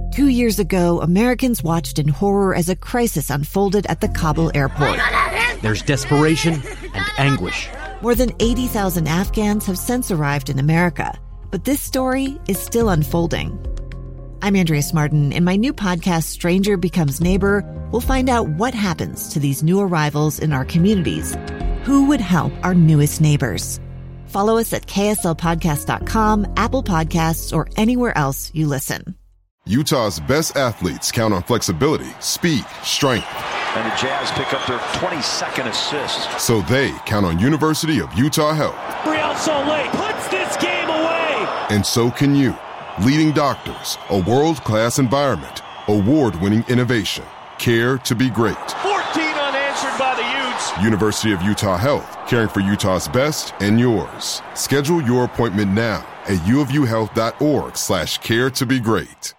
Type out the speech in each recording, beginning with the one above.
2 years ago, Americans watched in horror as a crisis unfolded at the Kabul airport. There's desperation and anguish. More than 80,000 Afghans have since arrived in America, but this story is still unfolding. I'm Andrea Martin. In my new podcast, Stranger Becomes Neighbor, we'll find out what happens to these new arrivals in our communities. Who would help our newest neighbors? Follow us at kslpodcast.com, Apple Podcasts, or anywhere else you listen. Utah's best athletes count on flexibility, speed, strength. And the Jazz pick up their 22nd assist. So they count on University of Utah Health. Real Soleil puts this game away. And so can you. Leading doctors, a world-class environment, award-winning innovation, care to be great. 14 unanswered by the Utes. University of Utah Health, caring for Utah's best and yours. Schedule your appointment now at uofuhealth.org/care to be great.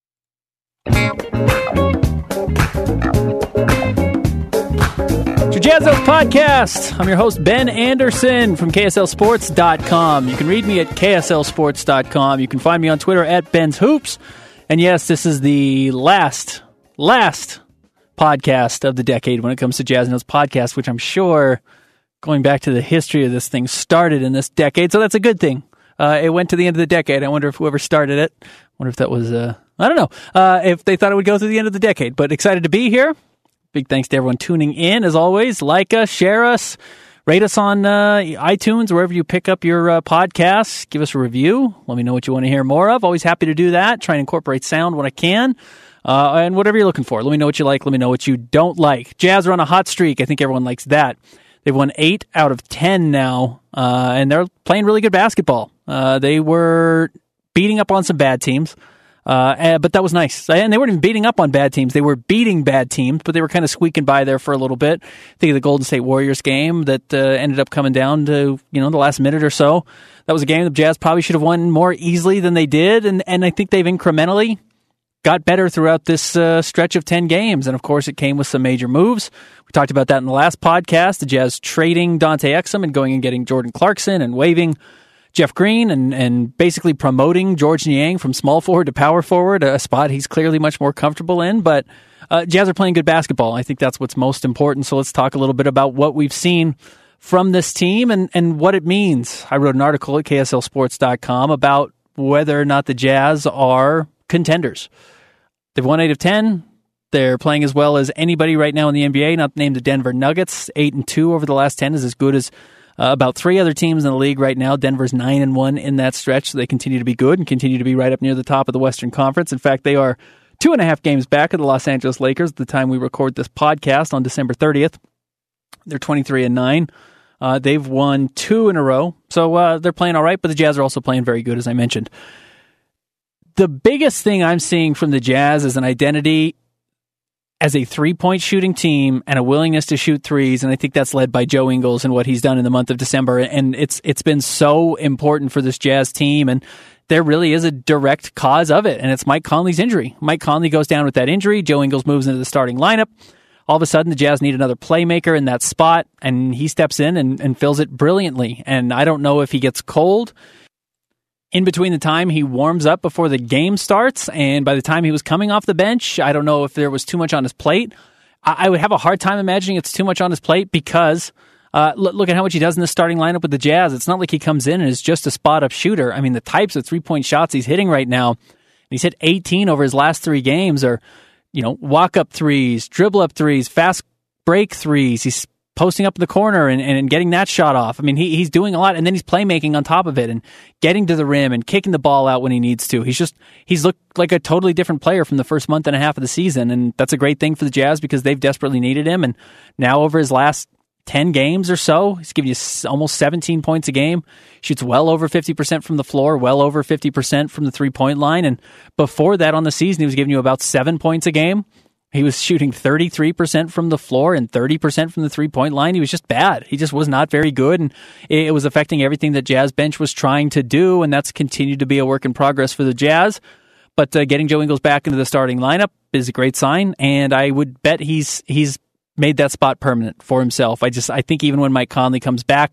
It's your Jazz House Podcast. I'm your host, Ben Anderson from KSLSports.com. You can read me at KSLSports.com. You can find me on Twitter at Ben's Hoops. And yes, this is the last podcast of the decade when it comes to Jazz Notes Podcast, which I'm sure, going back to the history of this thing, started in this decade. So that's a good thing. It went to the end of the decade. I wonder if whoever started it, if that was, I don't know, if they thought it would go through the end of the decade. But excited to be here. Big thanks to everyone tuning in. As always, like us, share us, rate us on iTunes, wherever you pick up your podcasts. Give us a review. Let me know what you want to hear more of. Always happy to do that. Try and incorporate sound when I can. And whatever you're looking for. Let me know what you like. Let me know what you don't like. Jazz are on a hot streak. I think everyone likes that. They've won 8 out of 10 now, and they're playing really good basketball. They were beating up on some bad teams, but that was nice. And they weren't even beating up on bad teams. They were beating bad teams, but they were kind of squeaking by there for a little bit. Think of the Golden State Warriors game that ended up coming down to the last minute or so. That was a game the Jazz probably should have won more easily than they did, and I think they've incrementally got better throughout this stretch of 10 games. And, of course, it came with some major moves. We talked about that in the last podcast, the Jazz trading Dante Exum and going and getting Jordan Clarkson and waiving Jeff Green and basically promoting George Niang from small forward to power forward, a spot he's clearly much more comfortable in. But Jazz are playing good basketball. I think that's what's most important. So let's talk a little bit about what we've seen from this team and what it means. I wrote an article at KSLSports.com about whether or not the Jazz are contenders. They've won 8 of 10. They're playing as well as anybody right now in the NBA, not named the Denver Nuggets. 8-2 over the last 10 is as good as about 3 other teams in the league right now. Denver's 9-1 in that stretch, so they continue to be good and continue to be right up near the top of the Western Conference. In fact, they are 2.5 games back of the Los Angeles Lakers at the time we record this podcast on December 30th. They're 23-9. They've won 2 in a row, so they're playing all right, but the Jazz are also playing very good, as I mentioned. The biggest thing I'm seeing from the Jazz is an identity as a three-point shooting team and a willingness to shoot threes, and I think that's led by Joe Ingles and what he's done in the month of December, and it's been so important for this Jazz team, and there really is a direct cause of it, and it's Mike Conley's injury. Mike Conley goes down with that injury. Joe Ingles moves into the starting lineup. All of a sudden, the Jazz need another playmaker in that spot, and he steps in and fills it brilliantly, and I don't know if he gets cold in between the time he warms up before the game starts, and by the time he was coming off the bench, I don't know if there was too much on his plate. I would have a hard time imagining it's too much on his plate because look at how much he does in the starting lineup with the Jazz. It's not like he comes in and is just a spot-up shooter. I mean, the types of three-point shots he's hitting right now, he's hit 18 over his last 3 games, are walk-up threes, dribble-up threes, fast break threes. He's posting up in the corner and getting that shot off. I mean, he's doing a lot, and then he's playmaking on top of it and getting to the rim and kicking the ball out when he needs to. He's looked like a totally different player from the first month and a half of the season, and that's a great thing for the Jazz because they've desperately needed him. And now over his last 10 games or so, he's giving you almost 17 points a game, shoots well over 50% from the floor, well over 50% from the three-point line, and before that on the season, he was giving you about 7 points a game. He was shooting 33% from the floor and 30% from the three-point line. He was just bad. He just was not very good, and it was affecting everything that Jazz bench was trying to do, and that's continued to be a work in progress for the Jazz. But getting Joe Ingles back into the starting lineup is a great sign, and I would bet he's made that spot permanent for himself. I think even when Mike Conley comes back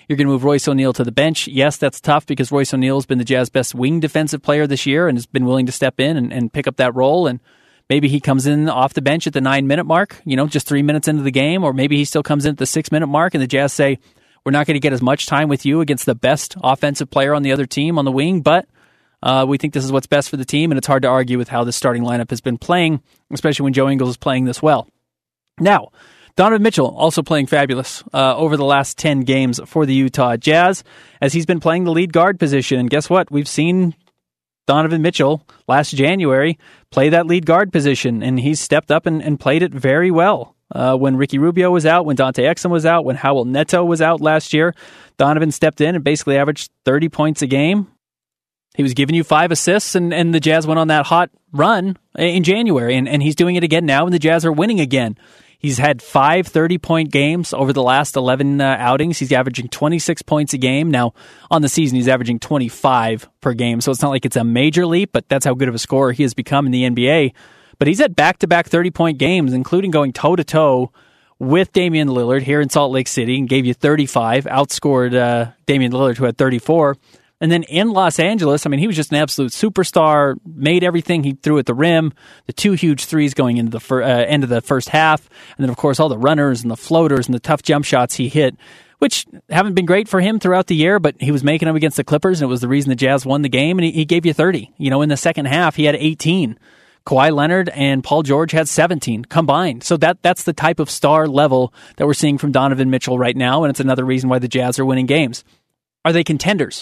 You're going to move Royce O'Neal to the bench. Yes, that's tough because Royce O'Neal's been the Jazz best wing defensive player this year and has been willing to step in and pick up that role. And maybe he comes in off the bench at the 9-minute mark, just 3 minutes into the game, or maybe he still comes in at the 6-minute mark and the Jazz say, we're not going to get as much time with you against the best offensive player on the other team on the wing, but we think this is what's best for the team, and it's hard to argue with how the starting lineup has been playing, especially when Joe Ingles is playing this well. Now, Donovan Mitchell also playing fabulous over the last 10 games for the Utah Jazz as he's been playing the lead guard position. And guess what? We've seen Donovan Mitchell last January play that lead guard position, and he's stepped up and played it very well. When Ricky Rubio was out, when Dante Exum was out, when Howell Neto was out last year, Donovan stepped in and basically averaged 30 points a game. He was giving you 5 assists, and the Jazz went on that hot run in January, and he's doing it again now, and the Jazz are winning again. He's had 5 30-point games over the last 11 outings. He's averaging 26 points a game. Now, on the season, he's averaging 25 per game, so it's not like it's a major leap, but that's how good of a scorer he has become in the NBA. But he's had back-to-back 30-point games, including going toe-to-toe with Damian Lillard here in Salt Lake City, and gave you 35, outscored Damian Lillard, who had 34. And then in Los Angeles, he was just an absolute superstar, made everything he threw at the rim, the 2 huge threes going into the end of the first half, and then, of course, all the runners and the floaters and the tough jump shots he hit, which haven't been great for him throughout the year, but he was making them against the Clippers, and it was the reason the Jazz won the game, and he gave you 30. In the second half, he had 18. Kawhi Leonard and Paul George had 17 combined. So that's the type of star level that we're seeing from Donovan Mitchell right now, and it's another reason why the Jazz are winning games. Are they contenders?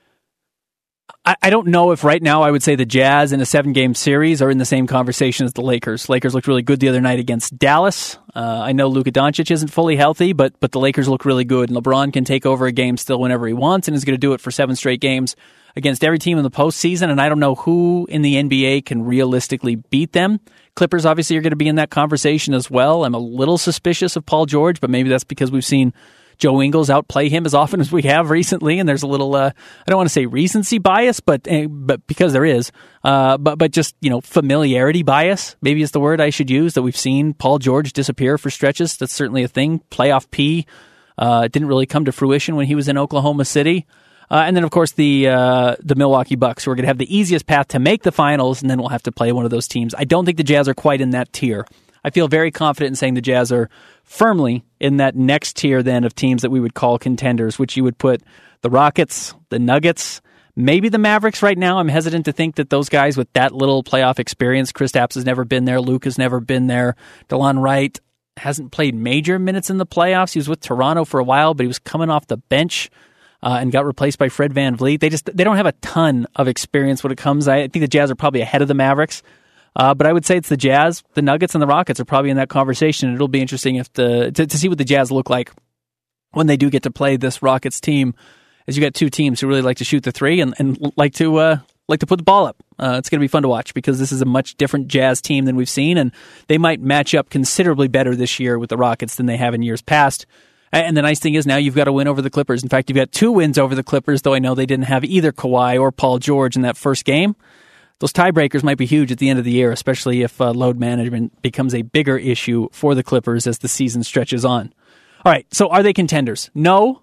I don't know if right now I would say the Jazz in a 7-game series are in the same conversation as the Lakers. Lakers looked really good the other night against Dallas. I know Luka Doncic isn't fully healthy, but the Lakers look really good, and LeBron can take over a game still whenever he wants and is going to do it for 7 straight games against every team in the postseason, and I don't know who in the NBA can realistically beat them. Clippers obviously are going to be in that conversation as well. I'm a little suspicious of Paul George, but maybe that's because we've seen Joe Ingles outplay him as often as we have recently, and there's a little, I don't want to say recency bias, but because there is, but just, familiarity bias, maybe is the word I should use, that we've seen Paul George disappear for stretches. That's certainly a thing. Playoff P didn't really come to fruition when he was in Oklahoma City. And then, of course, the Milwaukee Bucks, who are going to have the easiest path to make the finals, and then we'll have to play one of those teams. I don't think the Jazz are quite in that tier. I feel very confident in saying the Jazz are firmly in that next tier then of teams that we would call contenders, which you would put the Rockets, the Nuggets, maybe the Mavericks right now. I'm hesitant to think that those guys with that little playoff experience, Kristaps has never been there, Luke has never been there, DeLon Wright hasn't played major minutes in the playoffs. He was with Toronto for a while, but he was coming off the bench and got replaced by Fred VanVleet. They don't have a ton of experience when it comes. I think the Jazz are probably ahead of the Mavericks. But I would say it's the Jazz, the Nuggets, and the Rockets are probably in that conversation. It'll be interesting to see what the Jazz look like when they do get to play this Rockets team, as you got 2 teams who really like to shoot the 3 and like to put the ball up. It's going to be fun to watch because this is a much different Jazz team than we've seen, and they might match up considerably better this year with the Rockets than they have in years past. And the nice thing is now you've got a win over the Clippers. In fact, you've got 2 wins over the Clippers, though I know they didn't have either Kawhi or Paul George in that first game. Those tiebreakers might be huge at the end of the year, especially if load management becomes a bigger issue for the Clippers as the season stretches on. All right, so are they contenders? No.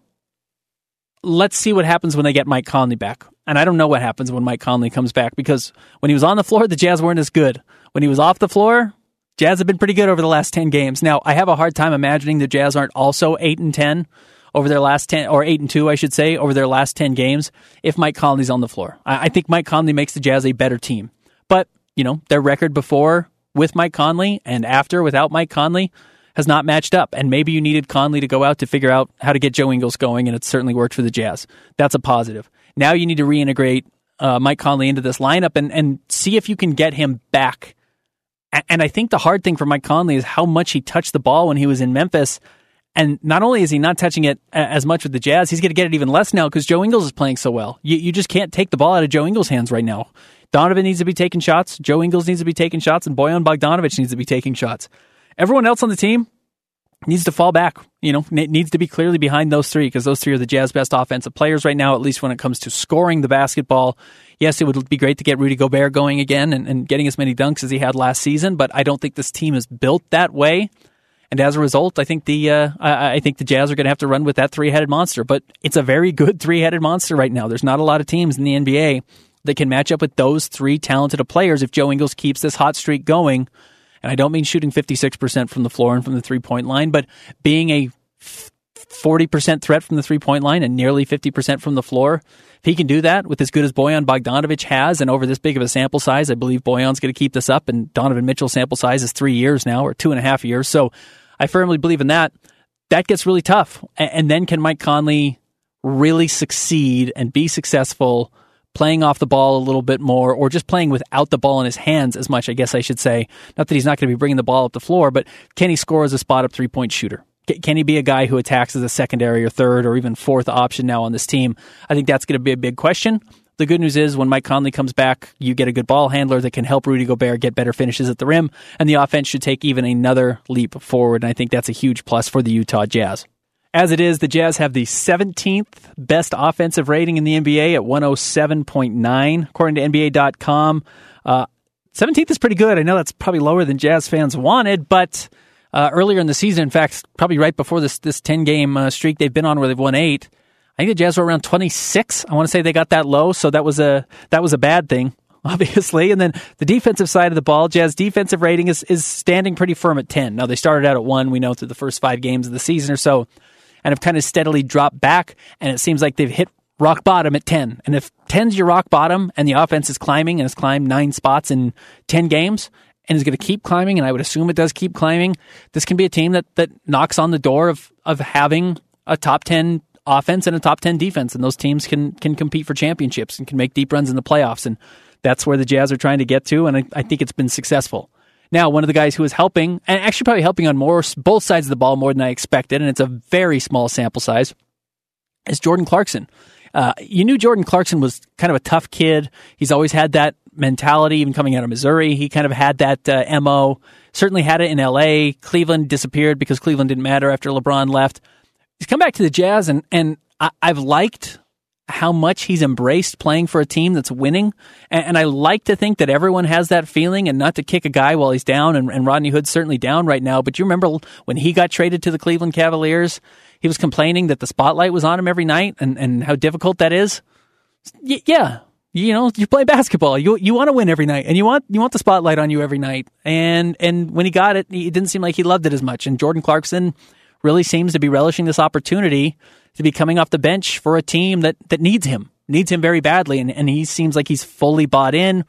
Let's see what happens when they get Mike Conley back. And I don't know what happens when Mike Conley comes back, because when he was on the floor, the Jazz weren't as good. When he was off the floor, Jazz have been pretty good over the last 10 games. Now, I have a hard time imagining the Jazz aren't also 8-10 over their last 10, or 8-2, I should say, over their last 10 games, if Mike Conley's on the floor. I think Mike Conley makes the Jazz a better team. But, their record before with Mike Conley and after without Mike Conley has not matched up. And maybe you needed Conley to go out to figure out how to get Joe Ingles going, and it certainly worked for the Jazz. That's a positive. Now you need to reintegrate Mike Conley into this lineup and see if you can get him back. And I think the hard thing for Mike Conley is how much he touched the ball when he was in Memphis. And not only is he not touching it as much with the Jazz, he's going to get it even less now because Joe Ingles is playing so well. You just can't take the ball out of Joe Ingles' hands right now. Donovan needs to be taking shots. Joe Ingles needs to be taking shots. And Bojan Bogdanovic needs to be taking shots. Everyone else on the team needs to fall back. Needs to be clearly behind those 3 because those 3 are the Jazz best offensive players right now, at least when it comes to scoring the basketball. Yes, it would be great to get Rudy Gobert going again and getting as many dunks as he had last season, but I don't think this team is built that way. And as a result, I think I think the Jazz are going to have to run with that three-headed monster. But it's a very good three-headed monster right now. There's not a lot of teams in the NBA that can match up with those three talented players if Joe Ingles keeps this hot streak going. And I don't mean shooting 56% from the floor and from the three-point line, but being a 40% threat from the three-point line and nearly 50% from the floor. If he can do that with as good as Bojan Bogdanovic has, and over this big of a sample size, I believe Bojan's going to keep this up, and Donovan Mitchell's sample size is 3 years now, or 2.5 years. So I firmly believe in that. That gets really tough. And then can Mike Conley really succeed and be successful playing off the ball a little bit more, or just playing without the ball in his hands as much, I guess I should say. Not that he's not going to be bringing the ball up the floor, but can he score as a spot-up three-point shooter? Can he be a guy who attacks as a secondary or third or even fourth option now on this team? I think that's going to be a big question. The good news is when Mike Conley comes back, you get a good ball handler that can help Rudy Gobert get better finishes at the rim, and the offense should take even another leap forward, and I think that's a huge plus for the Utah Jazz. As it is, the Jazz have the 17th best offensive rating in the NBA at 107.9, according to NBA.com. 17th is pretty good. I know that's probably lower than Jazz fans wanted, but earlier in the season, in fact, probably right before this 10-game streak they've been on where they've won 8, I think the Jazz were around 26. I want to say they got that low, so that was a bad thing, obviously. And then the defensive side of the ball, Jazz defensive rating is standing pretty firm at 10. Now, they started out at 1, we know, through the first 5 games of the season or so, and have kind of steadily dropped back, and it seems like they've hit rock bottom at 10. And if 10's your rock bottom and the offense is climbing and has climbed 9 spots in 10 games and is going to keep climbing, and I would assume it does keep climbing, this can be a team that knocks on the door of having a top 10 offense and a top 10 defense, and those teams can compete for championships and can make deep runs in the playoffs, and that's where the Jazz are trying to get to, and I think it's been successful. Now, one of the guys who is helping, and actually probably helping on both sides of the ball more than I expected, and it's a very small sample size, is Jordan Clarkson. You knew Jordan Clarkson was kind of a tough kid. He's always had that mentality, even coming out of Missouri. He kind of had that MO. Certainly had it in L.A. Cleveland disappeared because Cleveland didn't matter after LeBron left. He's come back to the Jazz, and I've liked how much he's embraced playing for a team that's winning. And I like to think that everyone has that feeling, and not to kick a guy while he's down, and Rodney Hood's certainly down right now. But you remember when he got traded to the Cleveland Cavaliers, he was complaining that the spotlight was on him every night and how difficult that is. Yeah. You know, you play basketball. You want to win every night, and you want the spotlight on you every night. And when he got it, it didn't seem like he loved it as much. And Jordan Clarkson really seems to be relishing this opportunity to be coming off the bench for a team that needs him very badly. And he seems like he's fully bought in.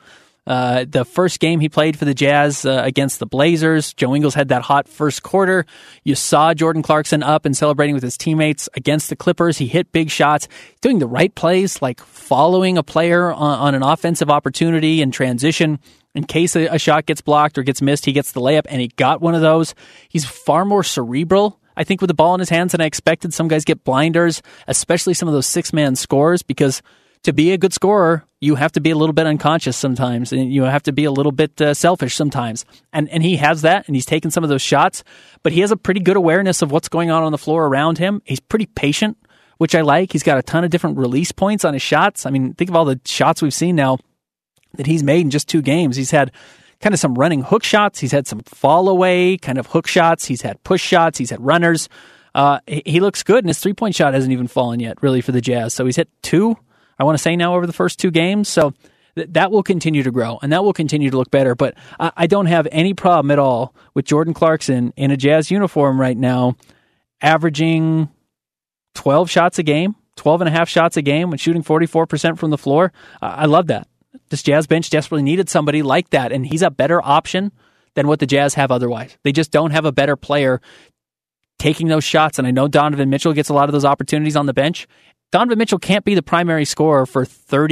The first game he played for the Jazz against the Blazers, Joe Ingles had that hot first quarter. You saw Jordan Clarkson up and celebrating with his teammates against the Clippers. He hit big shots, doing the right plays, like following a player on an offensive opportunity and transition. In case a shot gets blocked or gets missed, he gets the layup, and he got one of those. He's far more cerebral, I think, with the ball in his hands than I expected. Some guys get blinders, especially some of those six-man scores, because to be a good scorer, you have to be a little bit unconscious sometimes, and you have to be a little bit selfish sometimes. And he has that, and he's taken some of those shots, but he has a pretty good awareness of what's going on the floor around him. He's pretty patient, which I like. He's got a ton of different release points on his shots. I mean, think of all the shots we've seen now that he's made in just 2 games. He's had kind of some running hook shots. He's had some fall away kind of hook shots. He's had push shots. He's had runners. He looks good, and his 3-point shot hasn't even fallen yet, really, for the Jazz. So he's hit 2, I want to say now, over the first 2 games. So that will continue to grow, and that will continue to look better. But I don't have any problem at all with Jordan Clarkson in a Jazz uniform right now, averaging 12 shots a game, 12.5 shots a game, and shooting 44% from the floor. I love that. This Jazz bench desperately needed somebody like that, and he's a better option than what the Jazz have otherwise. They just don't have a better player taking those shots, and I know Donovan Mitchell gets a lot of those opportunities on the bench. Donovan Mitchell can't be the primary scorer for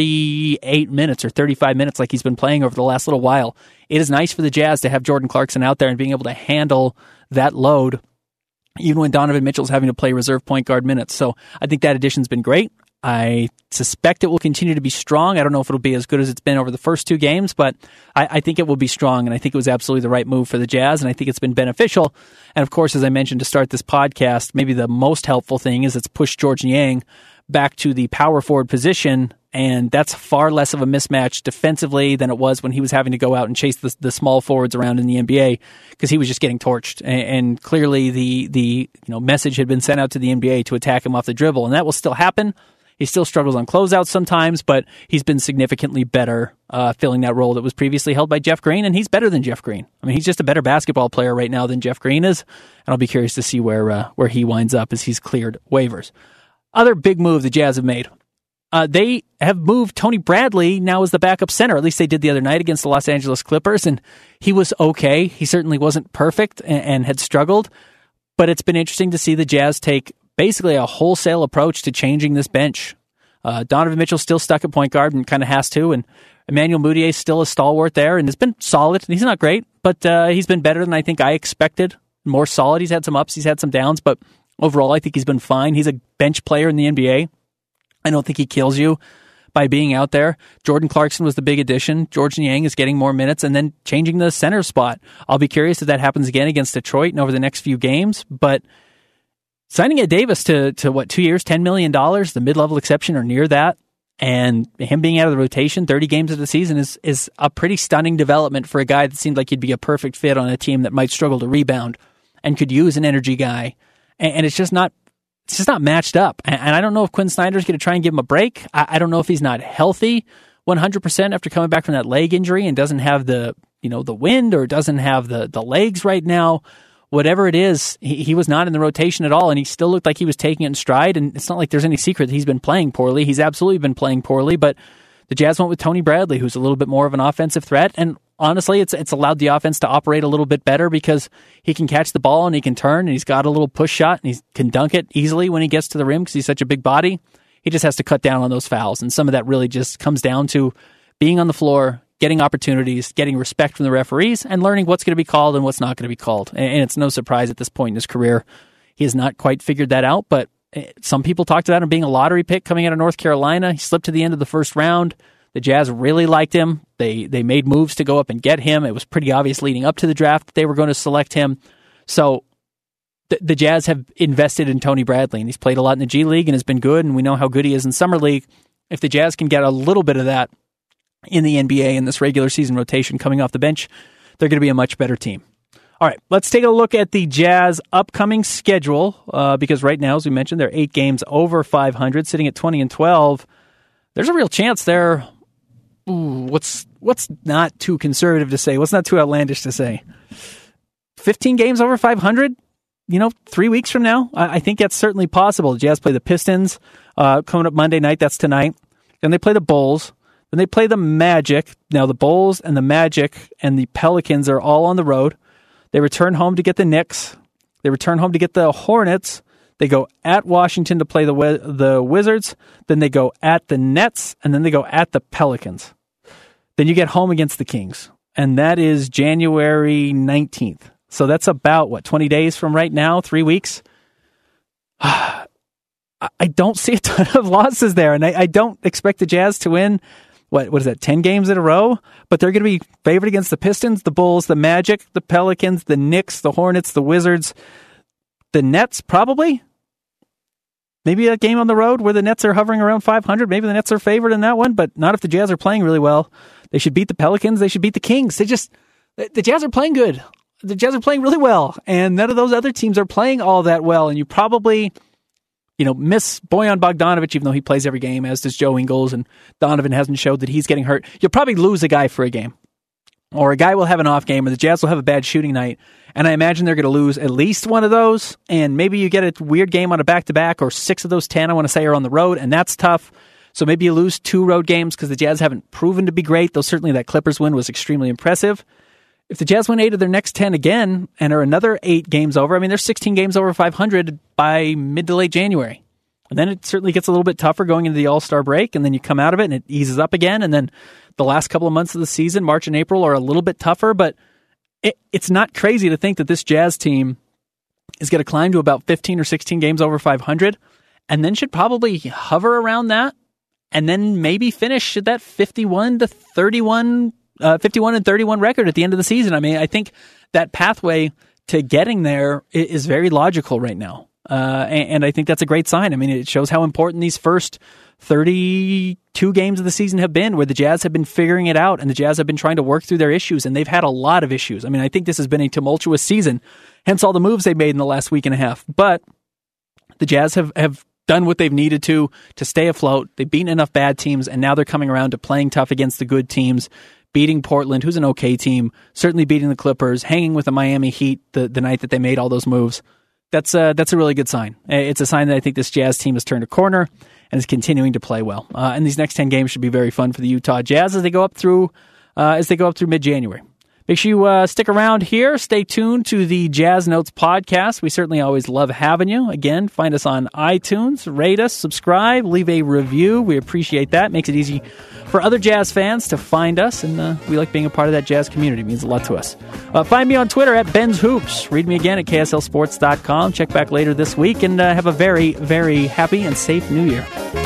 38 minutes or 35 minutes like he's been playing over the last little while. It is nice for the Jazz to have Jordan Clarkson out there and being able to handle that load, even when Donovan Mitchell's having to play reserve point guard minutes. So I think that addition's been great. I suspect it will continue to be strong. I don't know if it'll be as good as it's been over the first 2 games, but I think it will be strong, and I think it was absolutely the right move for the Jazz, and I think it's been beneficial. And of course, as I mentioned to start this podcast, maybe the most helpful thing is it's pushed Georges Niang back to the power forward position And that's far less of a mismatch defensively than it was when he was having to go out and chase the small forwards around in the NBA because he was just getting torched. And clearly the message had been sent out to the NBA to attack him off the dribble, and that will still happen. He still struggles on closeouts sometimes, but he's been significantly better filling that role that was previously held by Jeff Green, and he's better than Jeff Green. I mean, he's just a better basketball player right now than Jeff Green is, and I'll be curious to see where he winds up as he's cleared waivers. Other big move the Jazz have made. They have moved Tony Bradley now as the backup center. At least they did the other night against the Los Angeles Clippers, and he was okay. He certainly wasn't perfect and had struggled, but it's been interesting to see the Jazz take basically a wholesale approach to changing this bench. Donovan Mitchell's still stuck at point guard and kind of has to, and Emmanuel Mudiay is still a stalwart there and has been solid. He's not great, but he's been better than I think I expected. More solid. He's had some ups, he's had some downs, but overall I think he's been fine. He's a bench player in the NBA. I don't think he kills you by being out there. Jordan Clarkson was the big addition. George Niang is getting more minutes and then changing the center spot. I'll be curious if that happens again against Detroit and over the next few games, but signing Ed Davis to 2 years, $10 million, the mid-level exception or near that, and him being out of the rotation 30 games of the season is a pretty stunning development for a guy that seemed like he'd be a perfect fit on a team that might struggle to rebound and could use an energy guy. And it's just not matched up. And I don't know if Quinn Snyder's going to try and give him a break. I don't know if he's not healthy 100% after coming back from that leg injury and doesn't have the wind or doesn't have the legs right now. Whatever it is, he was not in the rotation at all, and he still looked like he was taking it in stride, and it's not like there's any secret that he's been playing poorly. He's absolutely been playing poorly, but the Jazz went with Tony Bradley, who's a little bit more of an offensive threat, and honestly, it's allowed the offense to operate a little bit better because he can catch the ball and he can turn, and he's got a little push shot, and he can dunk it easily when he gets to the rim because he's such a big body. He just has to cut down on those fouls, and some of that really just comes down to being on the floor, getting opportunities, getting respect from the referees, and learning what's going to be called and what's not going to be called. And it's no surprise at this point in his career, he has not quite figured that out, but some people talked about him being a lottery pick coming out of North Carolina. He slipped to the end of the first round. The Jazz really liked him. They made moves to go up and get him. It was pretty obvious leading up to the draft that they were going to select him. So the Jazz have invested in Tony Bradley, and he's played a lot in the G League and has been good, and we know how good he is in Summer League. If the Jazz can get a little bit of that in the NBA in this regular season rotation coming off the bench, they're going to be a much better team. All right, let's take a look at the Jazz upcoming schedule because right now, as we mentioned, they're 8 games over 500, sitting at 20-12. There's a real chance they're what's not too conservative to say? What's not too outlandish to say? 15 games over 500? 3 weeks from now? I think that's certainly possible. The Jazz play the Pistons coming up Monday night. That's tonight. Then they play the Bulls. Then they play the Magic. Now the Bulls and the Magic and the Pelicans are all on the road. They return home to get the Knicks. They return home to get the Hornets. They go at Washington to play the Wizards. Then they go at the Nets, and then they go at the Pelicans. Then you get home against the Kings, and that is January 19th. So that's about, 20 days from right now, 3 weeks? I don't see a ton of losses there, and I don't expect the Jazz to win, what is that, 10 games in a row? But they're going to be favored against the Pistons, the Bulls, the Magic, the Pelicans, the Knicks, the Hornets, the Wizards, the Nets, probably. Maybe a game on the road where the Nets are hovering around 500. Maybe the Nets are favored in that one, but not if the Jazz are playing really well. They should beat the Pelicans. They should beat the Kings. The Jazz are playing good. The Jazz are playing really well, and none of those other teams are playing all that well, and you probably miss Bojan Bogdanovic, even though he plays every game, as does Joe Ingles, and Donovan hasn't showed that he's getting hurt. You'll probably lose a guy for a game. Or a guy will have an off game, or the Jazz will have a bad shooting night, and I imagine they're going to lose at least one of those, and maybe you get a weird game on a back-to-back, or 6 of those 10, I want to say, are on the road, and that's tough. So maybe you lose 2 road games because the Jazz haven't proven to be great, though certainly that Clippers win was extremely impressive. If the Jazz win 8 of their next 10 again, and are another 8 games over, they're 16 games over 500 by mid to late January. And then it certainly gets a little bit tougher going into the All-Star break, and then you come out of it and it eases up again, and then the last couple of months of the season, March and April, are a little bit tougher, but it's not crazy to think that this Jazz team is going to climb to about 15 or 16 games over 500, and then should probably hover around that, and then maybe finish at that 51 and 31 record at the end of the season. I think that pathway to getting there is very logical right now. And I think that's a great sign. It shows how important these first 32 games of the season have been, where the Jazz have been figuring it out and the Jazz have been trying to work through their issues, and they've had a lot of issues. I mean, I think this has been a tumultuous season, hence all the moves they made in the last week and a half. But the Jazz have done what they've needed to stay afloat. They've beaten enough bad teams, and now they're coming around to playing tough against the good teams, beating Portland, who's an okay team, certainly beating the Clippers, hanging with the Miami Heat the night that they made all those moves. That's a really good sign. It's a sign that I think this Jazz team has turned a corner and is continuing to play well. And these next 10 games should be very fun for the Utah Jazz as they go up through mid-January. Make sure you stick around here. Stay tuned to the Jazz Notes podcast. We certainly always love having you. Again, find us on iTunes, rate us, subscribe, leave a review. We appreciate that. Makes it easy for other Jazz fans to find us, and we like being a part of that Jazz community. It means a lot to us. Find me on Twitter at Ben's Hoops. Read me again at KSLSports.com. Check back later this week, and have a very, very happy and safe New Year.